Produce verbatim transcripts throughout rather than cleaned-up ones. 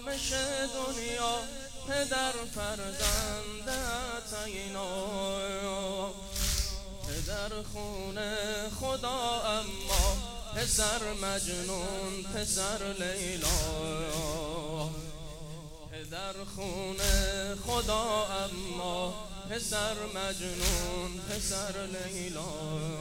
میشه دنیا پدر فرزند عطینا، پدر خونه خدا اما پسر مجنون پسر لیلا، پدر خونه خدا اما پسر مجنون پسر لیلا.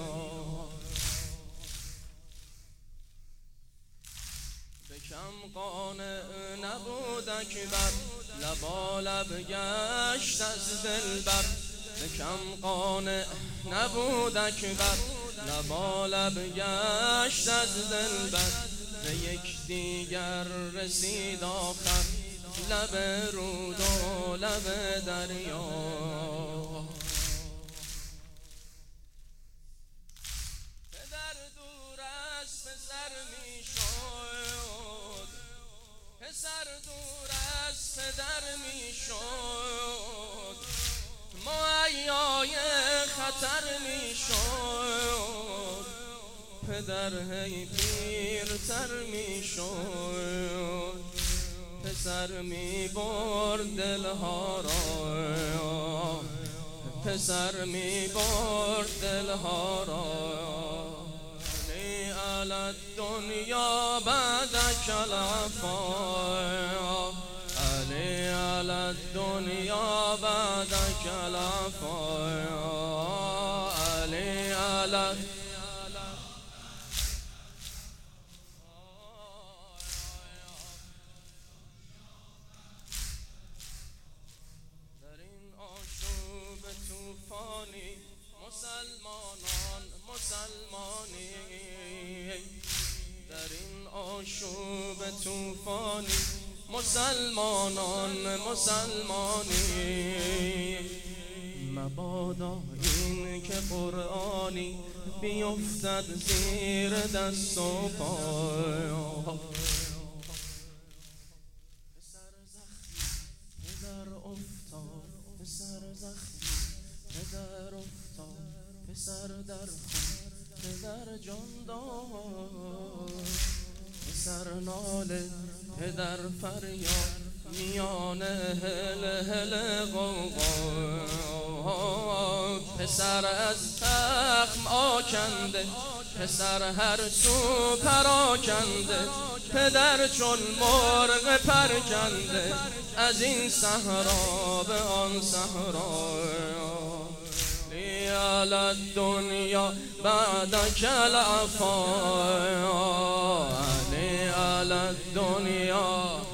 بکم قانع نبود اکبر لبالب گشت از دلبر، بکم قانع نبود اکبر لبالب گشت از دلبر، به یک دیگر رسید آخر لب رود و لب دریا. پدر دور از پسر می شد، پسر دور از پدر می شد، مهیای خطر می شد، پدر هی پیرتر می شد، پسر می برد دلها را، پسر می برد دلها را. علی علی الدنیا بعدک العفا، علی علی الدنیا بعدک العفا، علی علی طوفانی مسلمانان مسلمانی، در این آشوب طوفانی مسلمانان مسلمانی. مبادا این که قرآنی بیفتد زیر دست و پا، پسر زخمی پدر افتاد، پسر زخمی پدر افتاد، پسر در خون پدر جان داد، پسر ناله پدر فریاد میان هل هل غوغا، پسر از تخم آکنده پسر هر سو پراکنده، پدر چون مرغ پرکنده از این صحرا به آن صحرا. علی الدنیا بعدک العفا، علی الدنیا